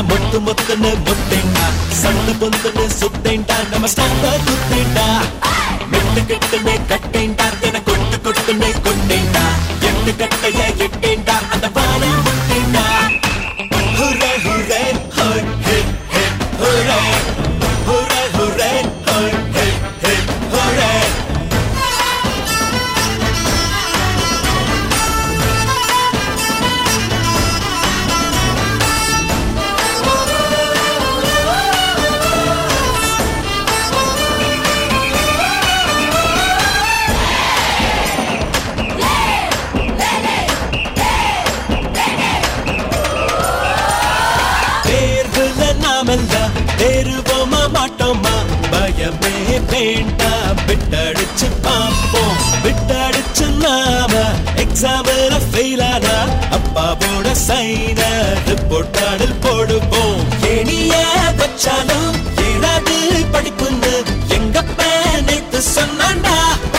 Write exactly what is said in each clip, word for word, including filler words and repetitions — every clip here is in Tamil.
మొట్టు మొత్తున ముట్టేండా సన్న పొందున సుత్తేండా నమ స్టాండ గుత్తేండా మెట్టు కెట్టునే కట్టేండా తెన కొట్టు కొట్టునే కొట్టేండా ఎట్టు కట్టయ ఎట్టేండా అంత బాణ ముట్టేండా హురే హురే హోయ్ హే హే హురే హురే హురే హోయ్ హే హే హురే தேருவோமா மாட்டோமா பயமே வேண்டாம் விட்டடிச்சு பார்ப்போம் விட்டடிச்சு நாம எக்ஸாம்ல ஃபெயில் ஆனா அப்பாவோட சைன ரிப்போர்ட் கார்டில் போடுவோம் ஏனிய வச்சாலும் ஏதாவது படிப்புன்னு எங்க நேத்து சொன்னாண்டா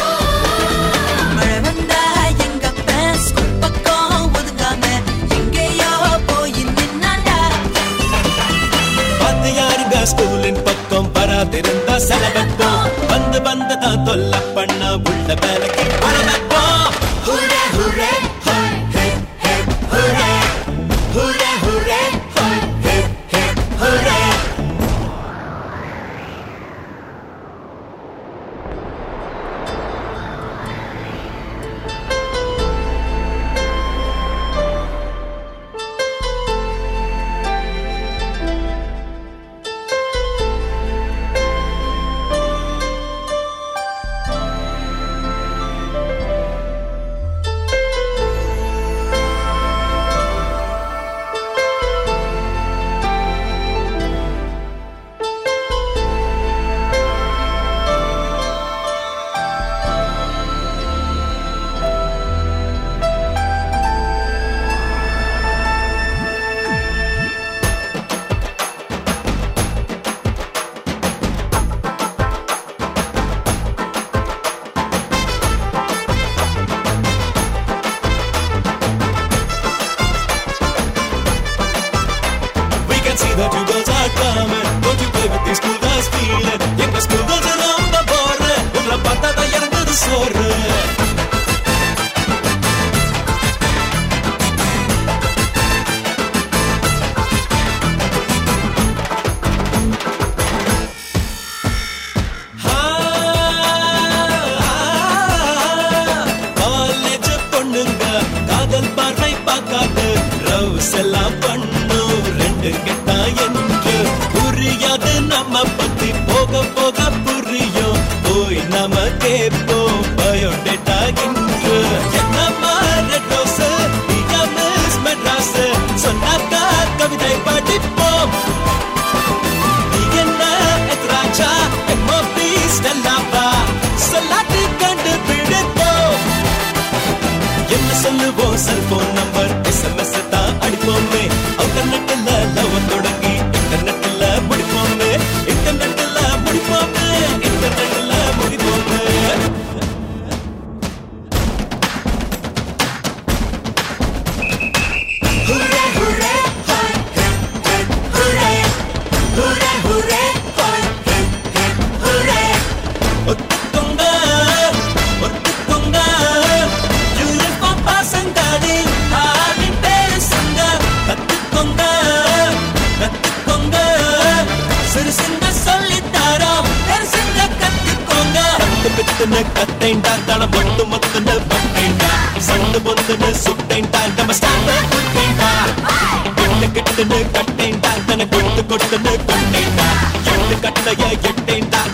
ஸ்கூலின் பக்கம் வராதிருந்தா செலவப்போம் வந்து வந்துதான் தொல்ல பண்ண உள்ள வேலைக்கு பரவப்போம் ஹுரே ஹுரே ஹோய் ஹே ஹே ஹுரே ஹுரே ஹுரே ஹோய் ஹே ஹே ஹுரே See that you girls are coming. Don't you play with these school guys feeling? எங்க school girls ரொம்ப போற உங்களை பார்த்தா தான் இறங்குது சோறு காலேஜ் பொண்ணுங்க காதல் பார்வை பார்க்காது ரவுஸ் எல்லாம் பண்ணு கெட்டா என்று புரியாது நம்ம பத்தி போக போக புரியும் போய் நம்ம கேட்போம் பயோடேட்டா இன்று என்னம்மா ரெட் ரோஸ் மிஸ் மெட்ராஸ் சொன்னாக்கா கவிதை படிப்போம் நீ என்ன எத்ராஜா எம்ஓபி ஸ்டெல்லாவா சொல்லாட்டி கண்டுபிடிப்போம் என்ன சொல்லுவோம் செல்போன் நம்பர் எஸ்எம்எஸ் தான் அடிப்போமே அல்டர்நெட்ல லவ் தொடங்கி இன்டர்நெட்ல முடிப்போமே இன்டர்நெட்ல முடிப்போமே இன்டர்நெட்ல முடிப்போமே ஹுரே ஹுரே ஹோய் ஹே ஹே ஹுரே ஹுரே ஹுரே ஹோய் ஹே ஹே ஹுரே ஒத்துக்கோங்க ஒத்துக்கோங்க யூனிஃபார்ம் பசங்கடி ஆவின் பேசுங்க கத்துக்கோங்க கத்துக்கோங்க சிறுசுங்க சொல்லித்தாரோம் பெருசுங்க கத்துக்கோங்க கத்து பித்துன்னு கத்தேண்டா தன பொட்டு மொத்துன்னு பட்டேண்டா சண்டு பொந்துன்னு சுட்டேண்டா நம்ம ஸ்டாண்ட குட்டேண்டா கெட்டு கெட்டுன்னு கட்டேண்டா தன கொட்டு கொட்டுன்னு கொண்டேண்டா எட்டு கட்டைய எட்டேண்டா